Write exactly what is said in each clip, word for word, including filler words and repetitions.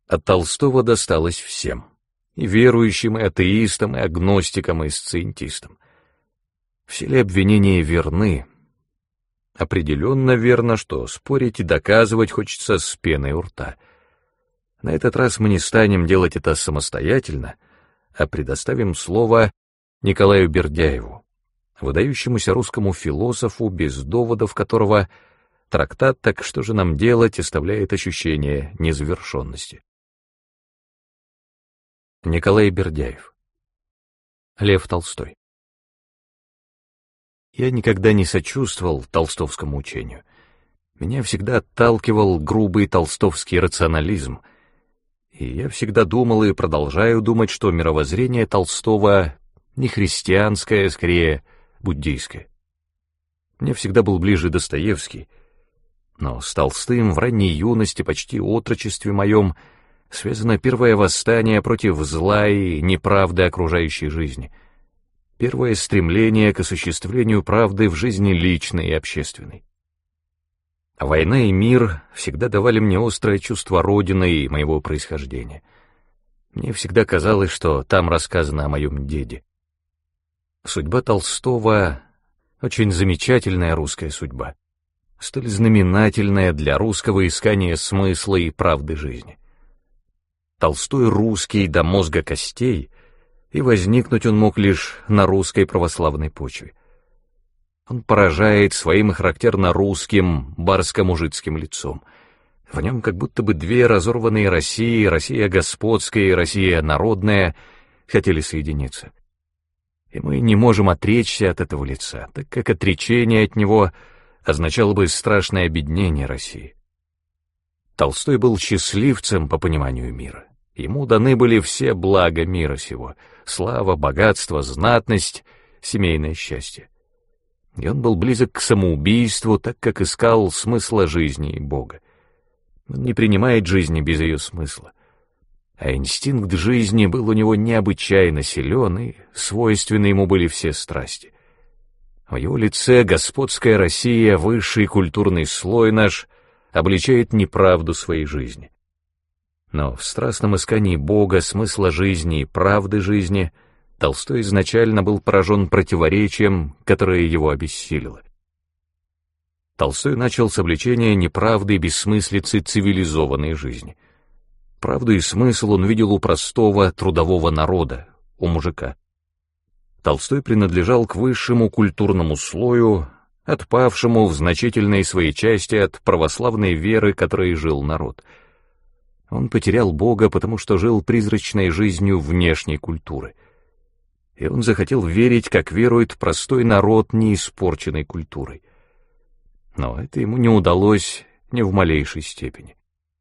От Толстого досталось всем — и верующим, и атеистам, и агностикам, и сциентистам. Все ли обвинения верны? Определенно верно, что спорить и доказывать хочется с пеной у рта. На этот раз мы не станем делать это самостоятельно, а предоставим слово Николаю Бердяеву, выдающемуся русскому философу, без доводов которого трактат «Так что же нам делать» оставляет ощущение незавершенности. Николай Бердяев. Лев Толстой. Я никогда не сочувствовал толстовскому учению. Меня всегда отталкивал грубый толстовский рационализм, и я всегда думал и продолжаю думать, что мировоззрение Толстого не христианское, а скорее буддийское. Мне всегда был ближе Достоевский, но с Толстым в ранней юности, почти отрочестве моем, связано первое восстание против зла и неправды окружающей жизни, первое стремление к осуществлению правды в жизни личной и общественной. Война и мир всегда давали мне острое чувство родины и моего происхождения. Мне всегда казалось, что там рассказано о моем деде. Судьба Толстого — очень замечательная русская судьба, столь знаменательная для русского искания смысла и правды жизни. Толстой русский до мозга костей, и возникнуть он мог лишь на русской православной почве. Он поражает своим характерно русским, барско-мужицким лицом. В нем как будто бы две разорванные России, Россия господская и Россия народная, хотели соединиться. И мы не можем отречься от этого лица, так как отречение от него означало бы страшное обеднение России. Толстой был счастливцем по пониманию мира. Ему даны были все блага мира сего — слава, богатство, знатность, семейное счастье. И он был близок к самоубийству, так как искал смысла жизни и Бога. Он не принимает жизни без ее смысла. А инстинкт жизни был у него необычайно силен, и свойственны ему были все страсти. В его лице господская Россия, высший культурный слой наш, обличает неправду своей жизни. Но в страстном искании Бога, смысла жизни и правды жизни Толстой изначально был поражен противоречием, которое его обессилило. Толстой начал с обличения неправды и бессмыслицы цивилизованной жизни. Правду и смысл он видел у простого трудового народа, у мужика. Толстой принадлежал к высшему культурному слою, отпавшему в значительной своей части от православной веры, которой жил народ. Он потерял Бога, потому что жил призрачной жизнью внешней культуры. И он захотел верить, как верует простой народ, не испорченной культурой. Но это ему не удалось ни в малейшей степени.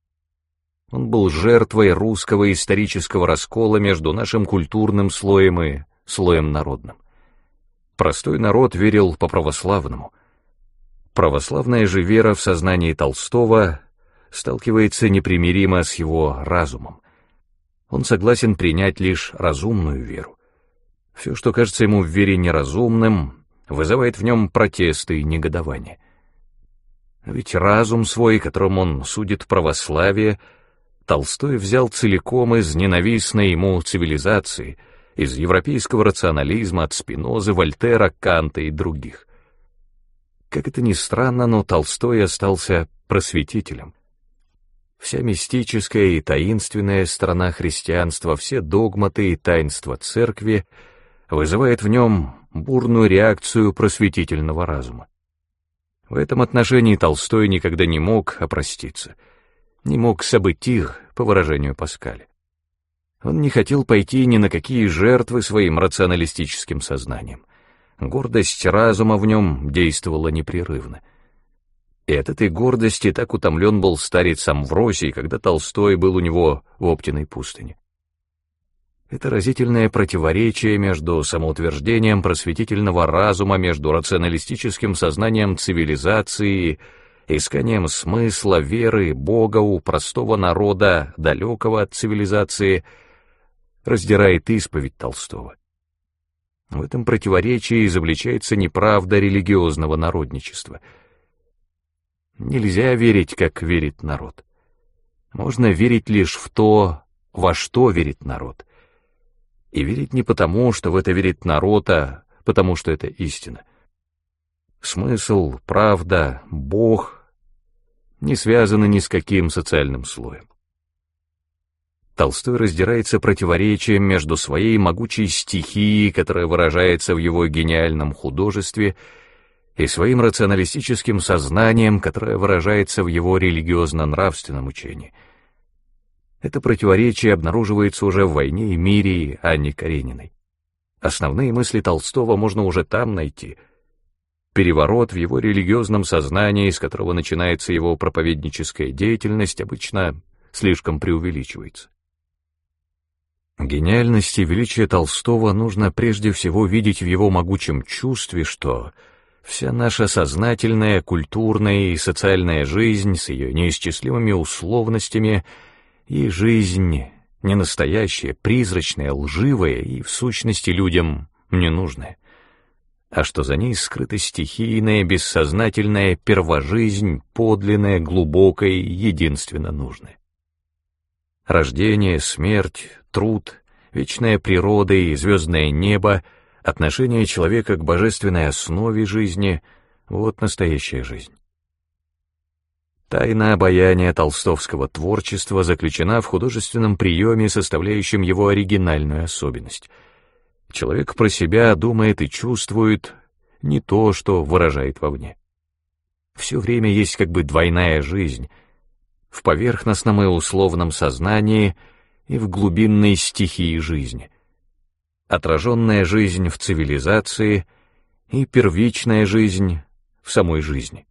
Он был жертвой русского исторического раскола между нашим культурным слоем и слоем народным. Простой народ верил по-православному. Православная же вера в сознании Толстого сталкивается непримиримо с его разумом. Он согласен принять лишь разумную веру. Все, что кажется ему в вере неразумным, вызывает в нем протесты и негодование. Ведь разум свой, которым он судит православие, Толстой взял целиком из ненавистной ему цивилизации, из европейского рационализма от Спинозы, Вольтера, Канта и других. Как это ни странно, но Толстой остался просветителем. Вся мистическая и таинственная сторона христианства, все догматы и таинства церкви вызывает в нем бурную реакцию просветительного разума. В этом отношении Толстой никогда не мог опроститься, не мог событь их, по выражению Паскаля. Он не хотел пойти ни на какие жертвы своим рационалистическим сознанием. Гордость разума в нем действовала непрерывно. И от этой гордости так утомлен был старец Амвросий, когда Толстой был у него в Оптиной пустыне. Это разительное противоречие между самоутверждением просветительного разума, между рационалистическим сознанием цивилизации, исканием смысла, веры, Бога у простого народа, далекого от цивилизации, раздирает исповедь Толстого. В этом противоречии изобличается неправда религиозного народничества. Нельзя верить, как верит народ. Можно верить лишь в то, во что верит народ. И верить не потому, что в это верит народ, а потому что это истина. Смысл, правда, Бог не связаны ни с каким социальным слоем. Толстой раздирается противоречием между своей могучей стихией, которая выражается в его гениальном художестве, и своим рационалистическим сознанием, которое выражается в его религиозно-нравственном учении. Это противоречие обнаруживается уже в «Войне и мире» Анне Карениной. Основные мысли Толстого можно уже там найти. Переворот в его религиозном сознании, из которого начинается его проповедническая деятельность, обычно слишком преувеличивается. Гениальность и величие Толстого нужно прежде всего видеть в его могучем чувстве, что вся наша сознательная, культурная и социальная жизнь с ее неисчислимыми условностями и жизнь не настоящая, призрачная, лживая и в сущности людям ненужная, а что за ней скрыта стихийная, бессознательная первожизнь, подлинная, глубокая и единственно нужная. Рождение, смерть, труд, вечная природа и звездное небо, отношение человека к божественной основе жизни — вот настоящая жизнь. Тайна обаяния толстовского творчества заключена в художественном приеме, составляющем его оригинальную особенность. Человек про себя думает и чувствует не то, что выражает вовне. Все время есть как бы двойная жизнь — в поверхностном и условном сознании и в глубинной стихии жизни. Отраженная жизнь в цивилизации и первичная жизнь в самой жизни.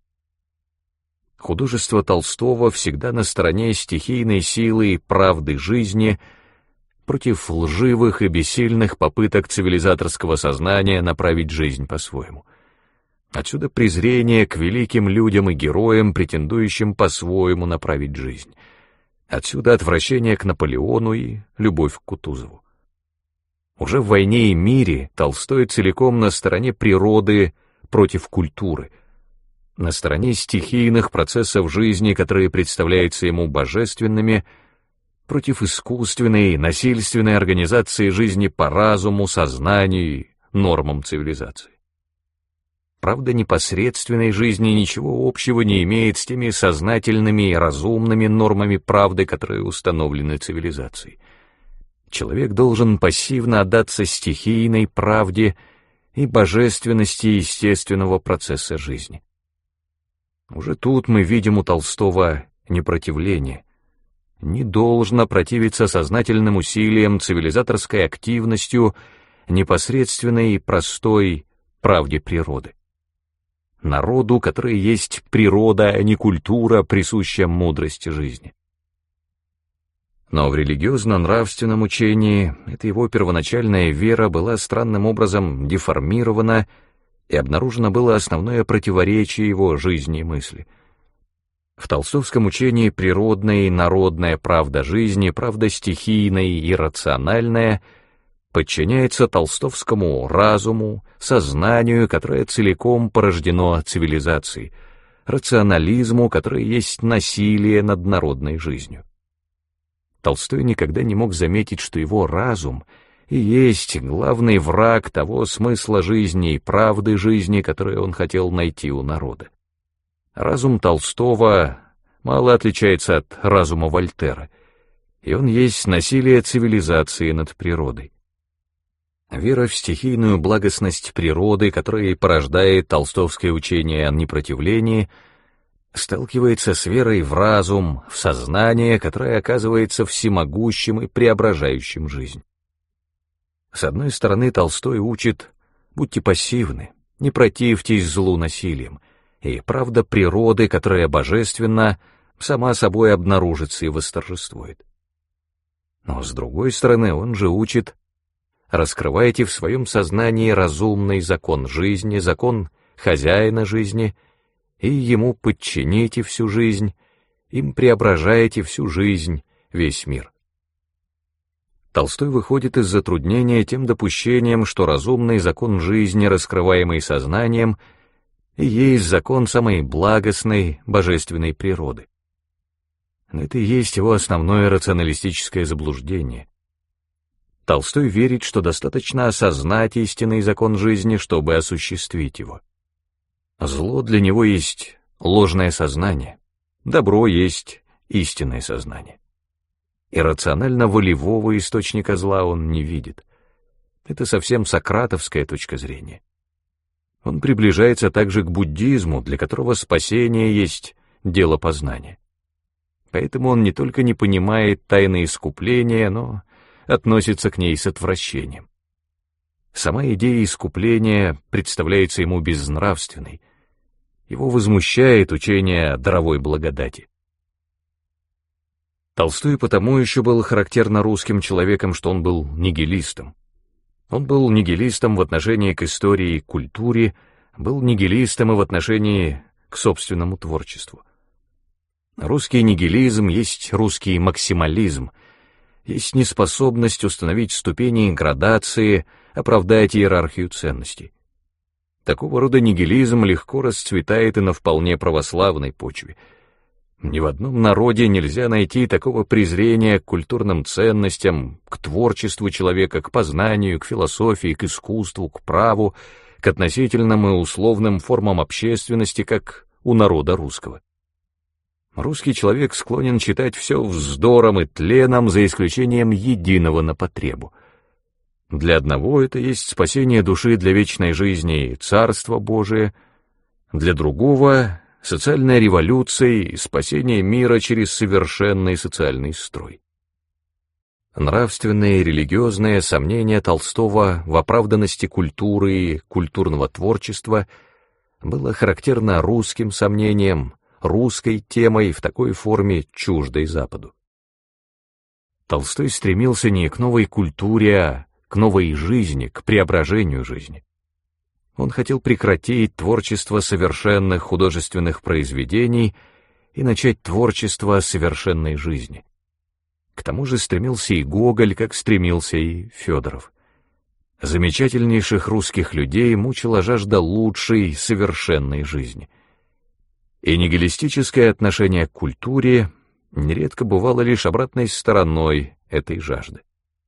Художество Толстого всегда на стороне стихийной силы и правды жизни против лживых и бессильных попыток цивилизаторского сознания направить жизнь по-своему. Отсюда презрение к великим людям и героям, претендующим по-своему направить жизнь. Отсюда отвращение к Наполеону и любовь к Кутузову. Уже в «Войне и мире» Толстой целиком на стороне природы против культуры, на стороне стихийных процессов жизни, которые представляются ему божественными, против искусственной, насильственной организации жизни по разуму, сознанию и нормам цивилизации. Правда непосредственной жизни ничего общего не имеет с теми сознательными и разумными нормами правды, которые установлены цивилизацией. Человек должен пассивно отдаться стихийной правде и божественности естественного процесса жизни. Уже тут мы видим у Толстого непротивление. Не должно противиться сознательным усилиям, цивилизаторской активностью, непосредственной и простой правде природы. Народу, который есть природа, а не культура, присущая мудрости жизни. Но в религиозно-нравственном учении эта его первоначальная вера была странным образом деформирована, и обнаружено было основное противоречие его жизни и мысли. В толстовском учении природная и народная правда жизни, правда стихийная и иррациональная, подчиняется толстовскому разуму, сознанию, которое целиком порождено цивилизацией, рационализму, которое есть насилие над народной жизнью. Толстой никогда не мог заметить, что его разум и есть главный враг того смысла жизни и правды жизни, которую он хотел найти у народа. Разум Толстого мало отличается от разума Вольтера, и он есть насилие цивилизации над природой. Вера в стихийную благостность природы, которая порождает толстовское учение о непротивлении, сталкивается с верой в разум, в сознание, которое оказывается всемогущим и преображающим жизнь. С одной стороны, Толстой учит: будьте пассивны, не противьтесь злу насилием, и правда природы, которая божественна, сама собой обнаружится и восторжествует. Но с другой стороны, он же учит: раскрывайте в своем сознании разумный закон жизни, закон хозяина жизни, и ему подчините всю жизнь, им преображаете всю жизнь, весь мир. Толстой выходит из затруднения тем допущением, что разумный закон жизни, раскрываемый сознанием, и есть закон самой благостной, божественной природы. Но это и есть его основное рационалистическое заблуждение. Толстой верит, что достаточно осознать истинный закон жизни, чтобы осуществить его. Зло для него есть ложное сознание, добро есть истинное сознание. Иррационально-волевого источника зла он не видит. Это совсем сократовская точка зрения. Он приближается также к буддизму, для которого спасение есть дело познания. Поэтому он не только не понимает тайны искупления, но относится к ней с отвращением. Сама идея искупления представляется ему безнравственной. Его возмущает учение о даровой благодати. Толстой потому еще был характерно русским человеком, что он был нигилистом. Он был нигилистом в отношении к истории и культуре, был нигилистом и в отношении к собственному творчеству. Русский нигилизм есть русский максимализм, есть неспособность установить ступени градации, оправдать иерархию ценностей. Такого рода нигилизм легко расцветает и на вполне православной почве. Ни в одном народе нельзя найти такого презрения к культурным ценностям, к творчеству человека, к познанию, к философии, к искусству, к праву, к относительным и условным формам общественности, как у народа русского. Русский человек склонен считать все вздором и тленом, за исключением единого на потребу. Для одного это есть спасение души для вечной жизни и Царство Божие, для другого — социальная революция и спасение мира через совершенный социальный строй. Нравственные и религиозные сомнения Толстого в оправданности культуры и культурного творчества было характерно русским сомнением, русской темой в такой форме, чуждой Западу. Толстой стремился не к новой культуре, а к новой жизни, к преображению жизни. Он хотел прекратить творчество совершенных художественных произведений и начать творчество совершенной жизни. К тому же стремился и Гоголь, как стремился и Федоров. Замечательнейших русских людей мучила жажда лучшей, совершенной жизни. И нигилистическое отношение к культуре нередко бывало лишь обратной стороной этой жажды.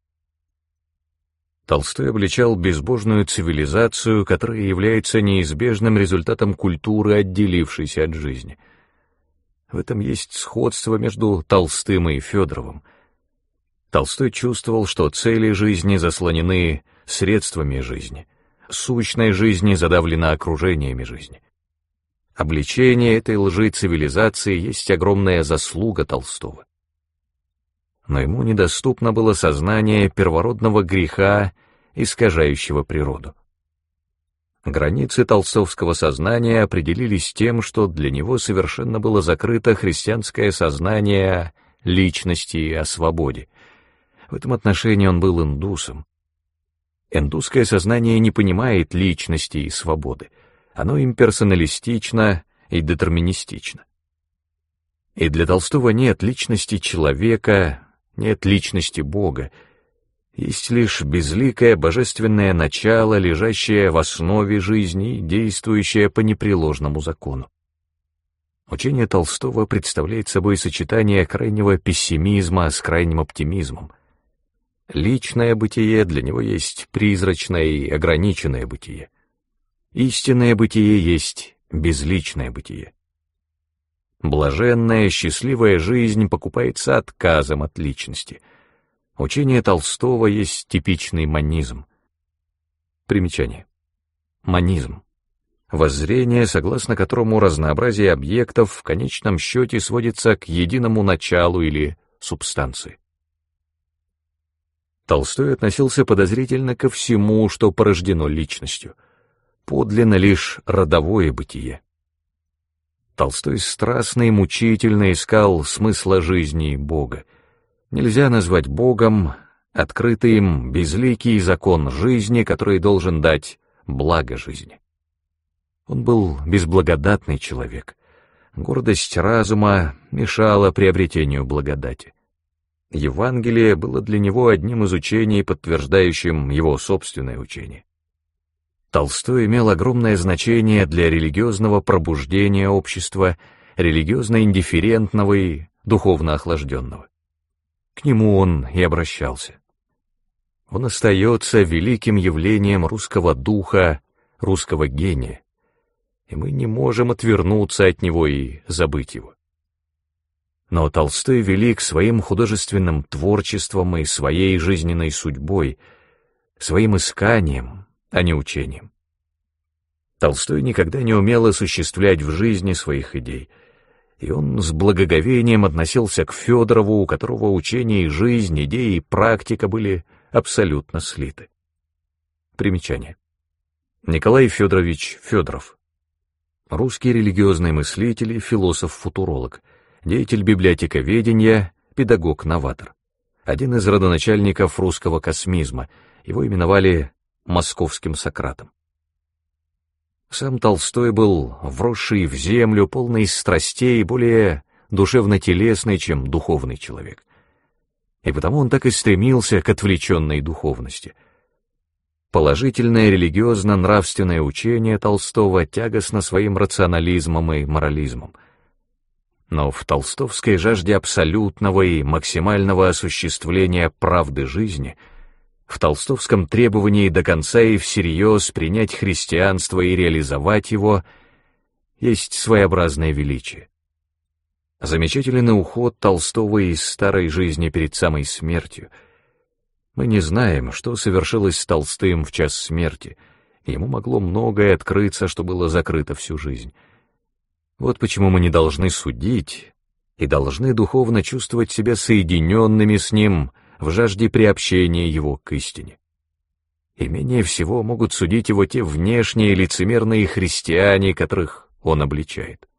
Толстой обличал безбожную цивилизацию, которая является неизбежным результатом культуры, отделившейся от жизни. В этом есть сходство между Толстым и Федоровым. Толстой чувствовал, что цели жизни заслонены средствами жизни, сущность жизни задавлена окружениями жизни. Обличение этой лжи цивилизации есть огромная заслуга Толстого. Но ему недоступно было сознание первородного греха, искажающего природу. Границы толстовского сознания определились тем, что для него совершенно было закрыто христианское сознание о личности и о свободе. В этом отношении он был индусом. Индусское сознание не понимает личности и свободы. Оно имперсоналистично и детерминистично. И для Толстого нет личности человека, нет личности Бога. Есть лишь безликое божественное начало, лежащее в основе жизни и действующее по непреложному закону. Учение Толстого представляет собой сочетание крайнего пессимизма с крайним оптимизмом. Личное бытие для него есть призрачное и ограниченное бытие. Истинное бытие есть безличное бытие. Блаженная, счастливая жизнь покупается отказом от личности. Учение Толстого есть типичный монизм. Примечание. Монизм. Воззрение, согласно которому разнообразие объектов в конечном счете сводится к единому началу или субстанции. Толстой относился подозрительно ко всему, что порождено личностью. Подлинно лишь родовое бытие. Толстой страстно и мучительно искал смысла жизни Бога. Нельзя назвать Богом открытый им безликий закон жизни, который должен дать благо жизни. Он был безблагодатный человек. Гордость разума мешала приобретению благодати. Евангелие было для него одним из учений, подтверждающим его собственное учение. Толстой имел огромное значение для религиозного пробуждения общества, религиозно-индифферентного и духовно охлажденного. К нему он и обращался. Он остается великим явлением русского духа, русского гения, и мы не можем отвернуться от него и забыть его. Но Толстой велик своим художественным творчеством и своей жизненной судьбой, своим исканием, а не учением. Толстой никогда не умел осуществлять в жизни своих идей, и он с благоговением относился к Федорову, у которого учение и жизнь, идеи и практика были абсолютно слиты. Примечание. Николай Федорович Федоров. Русский религиозный мыслитель и философ-футуролог, деятель библиотековедения, педагог-новатор. Один из родоначальников русского космизма, его именовали московским Сократом. Сам Толстой был вросший в землю, полный страстей, более душевно-телесный, чем духовный человек. И потому он так и стремился к отвлеченной духовности. Положительное религиозно-нравственное учение Толстого тягостно своим рационализмом и морализмом. Но в толстовской жажде абсолютного и максимального осуществления правды жизни, в толстовском требовании до конца и всерьез принять христианство и реализовать его, есть своеобразное величие. Замечательный уход Толстого из старой жизни перед самой смертью. Мы не знаем, что совершилось с Толстым в час смерти. Ему могло многое открыться, что было закрыто всю жизнь. Вот почему мы не должны судить и должны духовно чувствовать себя соединенными с ним в жажде приобщения его к истине. И менее всего могут судить его те внешние лицемерные христиане, которых он обличает.